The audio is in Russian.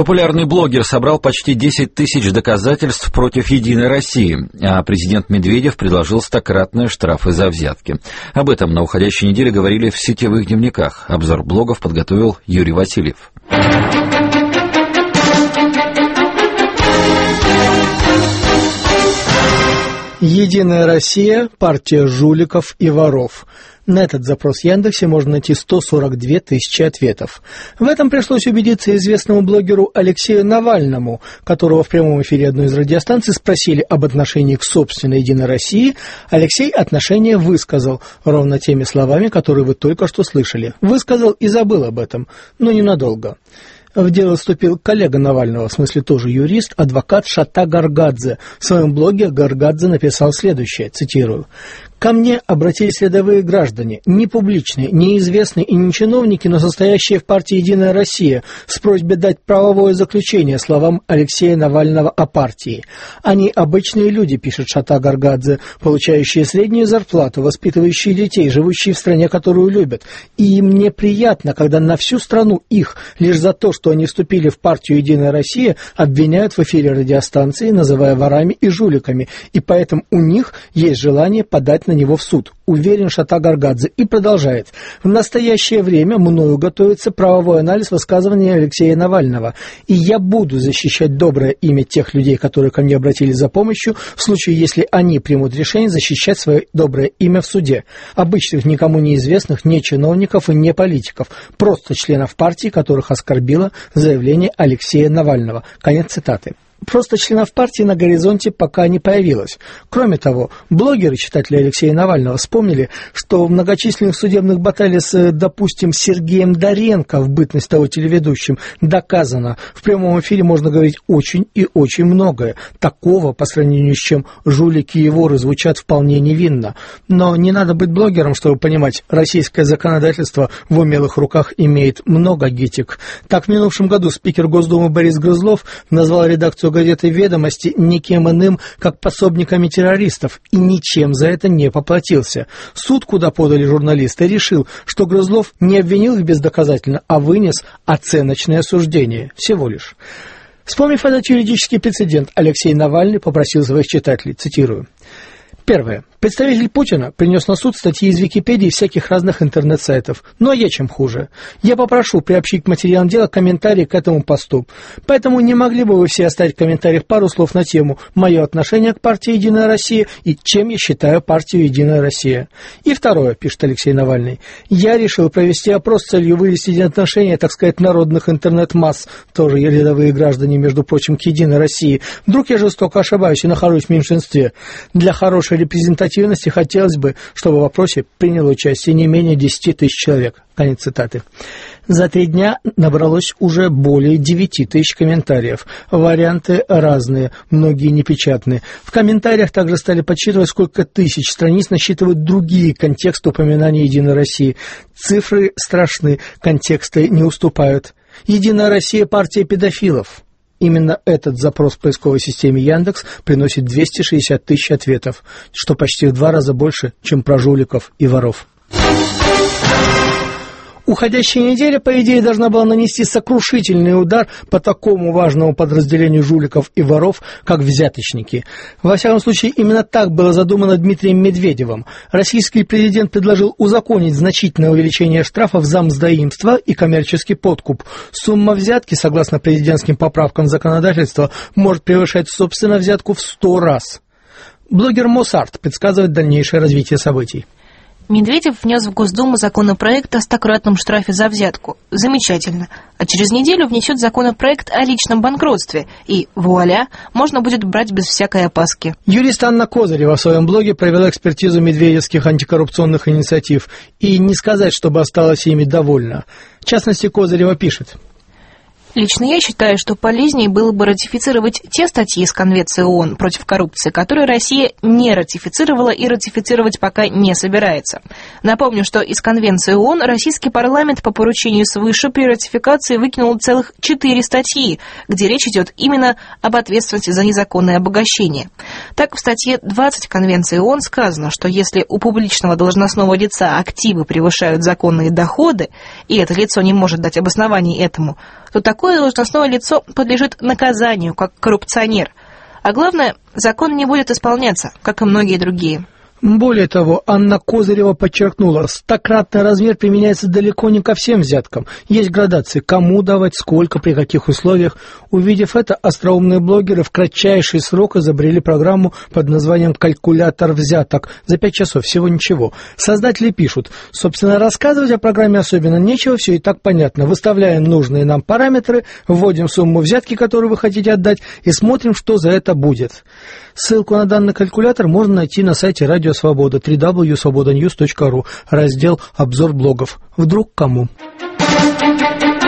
Популярный блогер собрал почти 10 тысяч доказательств против «Единой России», а президент Медведев предложил стократные штрафы за взятки. Об этом на уходящей неделе говорили в сетевых дневниках. Обзор блогов подготовил Юрий Васильев. «Единая Россия. Партия жуликов и воров». На этот запрос в Яндексе можно найти 142 тысячи ответов. В этом пришлось убедиться известному блогеру Алексею Навальному, которого в прямом эфире одной из радиостанций спросили об отношении к собственной «Единой России». Алексей отношение высказал ровно теми словами, которые вы только что слышали. Высказал и забыл об этом, но ненадолго. В дело вступил коллега Навального, в смысле тоже юрист, адвокат Шата Гаргадзе. В своем блоге Гаргадзе написал следующее, цитирую: «Ко мне обратились рядовые граждане, не публичные, не известные и не чиновники, но состоящие в партии «Единая Россия», с просьбой дать правовое заключение словам Алексея Навального о партии. Они обычные люди», пишет Шата Гаргадзе, «получающие среднюю зарплату, воспитывающие детей, живущие в стране, которую любят. И им неприятно, когда на всю страну их, лишь за то, что они вступили в партию «Единая Россия», обвиняют в эфире радиостанции, называя ворами и жуликами, и поэтому у них есть желание подать на него в суд», уверен Шата Гаргадзе, и продолжает: «В настоящее время мною готовится правовой анализ высказывания Алексея Навального, и я буду защищать доброе имя тех людей, которые ко мне обратились за помощью, в случае, если они примут решение защищать свое доброе имя в суде. Обычных, никому неизвестных, не чиновников и не политиков, просто членов партии, которых оскорбило заявление Алексея Навального». Конец цитаты. Просто членов партии на горизонте пока не появилось. Кроме того, блогеры, читатели Алексея Навального, вспомнили, что в многочисленных судебных баталиях с, допустим, Сергеем Доренко, в бытность того телеведущим, доказано, в прямом эфире можно говорить очень и очень многое. Такого, по сравнению с чем жулики и воры звучат вполне невинно. Но не надо быть блогером, чтобы понимать, российское законодательство в умелых руках имеет много гитик. Так, в минувшем году спикер Госдумы Борис Грызлов назвал редакцию газеты «Ведомости» никем иным, как пособниками террористов, и ничем за это не поплатился. Суд, куда подали журналисты, решил, что Грызлов не обвинил их бездоказательно, а вынес оценочное суждение. Всего лишь. Вспомнив этот юридический прецедент, Алексей Навальный попросил своих читателей, цитирую: «Первое. Представитель Путина принес на суд статьи из Википедии и всяких разных интернет-сайтов. Ну а я чем хуже? Я попрошу приобщить к материалам дела комментарии к этому посту. Поэтому не могли бы вы все оставить в комментариях пару слов на тему «Мое отношение к партии «Единая Россия» и чем я считаю партию «Единая Россия». И второе», пишет Алексей Навальный, «я решил провести опрос с целью вывести отношения, так сказать, народных интернет-масс, тоже рядовые граждане, между прочим, к «Единой России». Вдруг я жестоко ошибаюсь и нахожусь в меньшинстве. Для хорошей репрезентативности хотелось бы, чтобы в вопросе приняло участие не менее 10 тысяч человек». Конец цитаты. За 3 дня набралось уже более 9 тысяч комментариев. Варианты разные, многие непечатные. В комментариях также стали подсчитывать, сколько тысяч страниц насчитывают другие контексты упоминания «Единой России». Цифры страшны, контексты не уступают. «Единая Россия» — партия педофилов. Именно этот запрос в поисковой системе Яндекс приносит 260 тысяч ответов, что почти в 2 раза больше, чем про жуликов и воров. Уходящая неделя, по идее, должна была нанести сокрушительный удар по такому важному подразделению жуликов и воров, как взяточники. Во всяком случае, именно так было задумано Дмитрием Медведевым. Российский президент предложил узаконить значительное увеличение штрафов за мздоимство и коммерческий подкуп. Сумма взятки, согласно президентским поправкам законодательства, может превышать, собственно, взятку в 100 раз. Блогер Мосарт предсказывает дальнейшее развитие событий. Медведев внес в Госдуму законопроект о стократном штрафе за взятку. Замечательно. А через неделю внесет законопроект о личном банкротстве. И, вуаля, можно будет брать без всякой опаски. Юрист Анна Козырева в своем блоге провела экспертизу медведевских антикоррупционных инициатив. И не сказать, чтобы осталась ими довольна. В частности, Козырева пишет: Лично я считаю, что полезнее было бы ратифицировать те статьи из Конвенции ООН против коррупции, которые Россия не ратифицировала и ратифицировать пока не собирается. Напомню, что из Конвенции ООН российский парламент по поручению свыше при ратификации выкинул целых 4 статьи, где речь идет именно об ответственности за незаконное обогащение. Так, в статье 20 Конвенции ООН сказано, что если у публичного должностного лица активы превышают законные доходы, и это лицо не может дать обоснований этому, то такое должностное лицо подлежит наказанию, как коррупционер. А главное, закон не будет исполняться, как и многие другие. Более того, Анна Козырева подчеркнула, стократный размер применяется далеко не ко всем взяткам. Есть градации, кому давать, сколько, при каких условиях. Увидев это, остроумные блогеры в кратчайший срок изобрели программу под названием «Калькулятор взяток». За 5 часов, всего ничего. Создатели пишут, собственно, рассказывать о программе особенно нечего, все и так понятно. Выставляем нужные нам параметры, вводим сумму взятки, которую вы хотите отдать, и смотрим, что за это будет. Ссылку на данный калькулятор можно найти на сайте Радио Свобода, www.svobodanews.ru, раздел «Обзор блогов». Вдруг кому?